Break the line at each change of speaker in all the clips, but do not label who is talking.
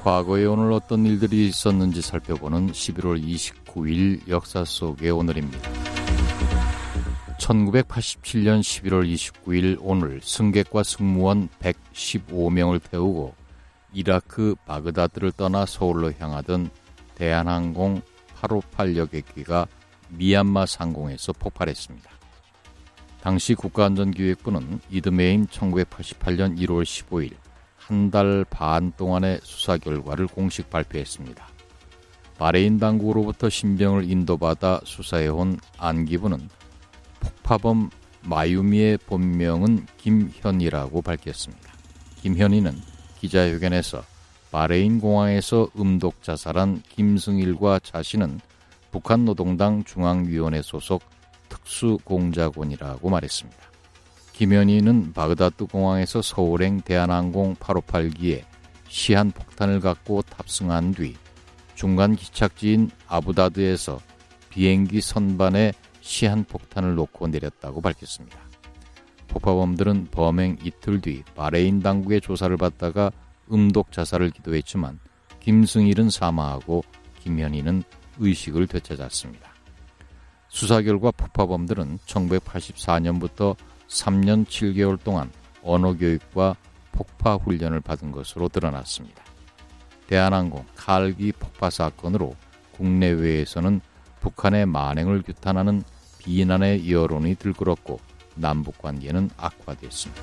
과거에 오늘 어떤 일들이 있었는지 살펴보는 11월 29일 역사 속의 오늘입니다. 1987년 11월 29일 오늘 승객과 승무원 115명을 태우고 이라크 바그다드를 떠나 서울로 향하던 대한항공 858 여객기가 미얀마 상공에서 폭발했습니다. 당시 국가안전기획부는 이듬해인 1988년 1월 15일 한 달 반 동안의 수사 결과를 공식 발표했습니다. 바레인 당국으로부터 신병을 인도받아 수사해온 안기부는 폭파범 마유미의 본명은 김현희라고 밝혔습니다. 김현희는 기자회견에서 바레인 공항에서 음독 자살한 김승일과 자신은 북한 노동당 중앙위원회 소속 특수공작원이라고 말했습니다. 김현희는 바그다드 공항에서 서울행 대한항공 858기에 시한폭탄을 갖고 탑승한 뒤 중간 기착지인 아부다드에서 비행기 선반에 시한폭탄을 놓고 내렸다고 밝혔습니다. 폭파범들은 범행 이틀 뒤 바레인 당국의 조사를 받다가 음독 자살을 기도했지만 김승일은 사망하고 김현희는 의식을 되찾았습니다. 수사 결과 폭파범들은 1984년부터 3년 7개월 동안 언어교육과 폭파훈련을 받은 것으로 드러났습니다. 대한항공 칼기 폭파 사건으로 국내외에서는 북한의 만행을 규탄하는 비난의 여론이 들끓었고 남북관계는 악화됐습니다.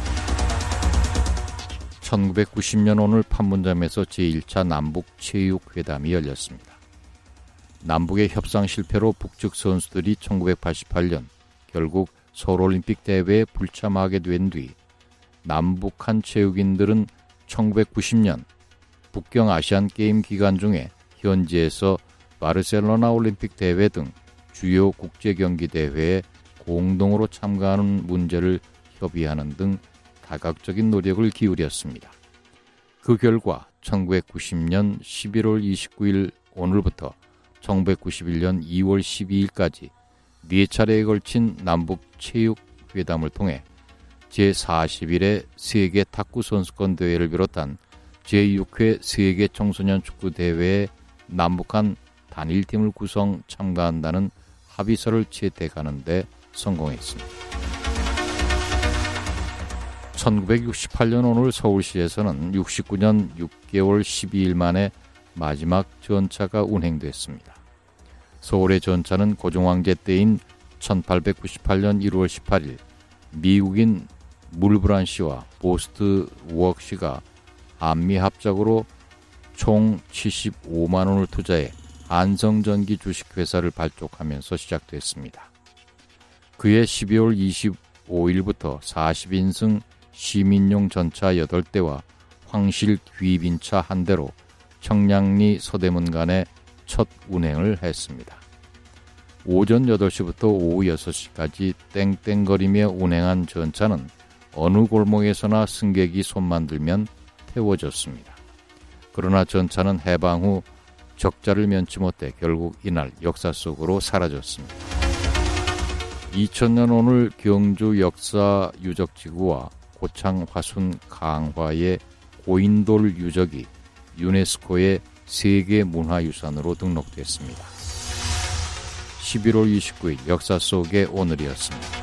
1990년 오늘 판문점에서 제1차 남북체육회담이 열렸습니다. 남북의 협상 실패로 북측 선수들이 1988년 결국 서울올림픽 대회에 불참하게 된 뒤 남북한 체육인들은 1990년 북경 아시안게임 기간 중에 현지에서 바르셀로나 올림픽 대회 등 주요 국제경기대회에 공동으로 참가하는 문제를 협의하는 등 다각적인 노력을 기울였습니다. 그 결과 1990년 11월 29일 오늘부터 1991년 2월 12일까지 4차례에 걸친 남북체육회담을 통해 제41회 세계 탁구선수권 대회를 비롯한 제6회 세계 청소년 축구대회에 남북한 단일팀을 구성 참가한다는 합의서를 채택하는 데 성공했습니다. 1968년 오늘 서울시에서는 69년 6개월 12일 만에 마지막 전차가 운행됐습니다. 서울의 전차는 고종황제 때인 1898년 1월 18일 미국인 물브란 씨와 보스트 우억 씨가 한미합작으로 총 75만 원을 투자해 한성전기 주식회사를 발족하면서 시작됐습니다. 그해 12월 25일부터 40인승 시민용 전차 8대와 황실 귀빈차 1대로 청량리 서대문 간에 첫 운행을 했습니다. 오전 8시부터 오후 6시까지 땡땡거리며 운행한 전차는 어느 골목에서나 승객이 손만 들면 태워졌습니다. 그러나 전차는 해방 후 적자를 면치 못해 결국 이날 역사 속으로 사라졌습니다. 2000년 오늘 경주 역사 유적지구와 고창 화순 강화의 고인돌 유적이 유네스코의 세계문화유산으로 등록됐습니다. 11월 29일 역사 속의 오늘이었습니다.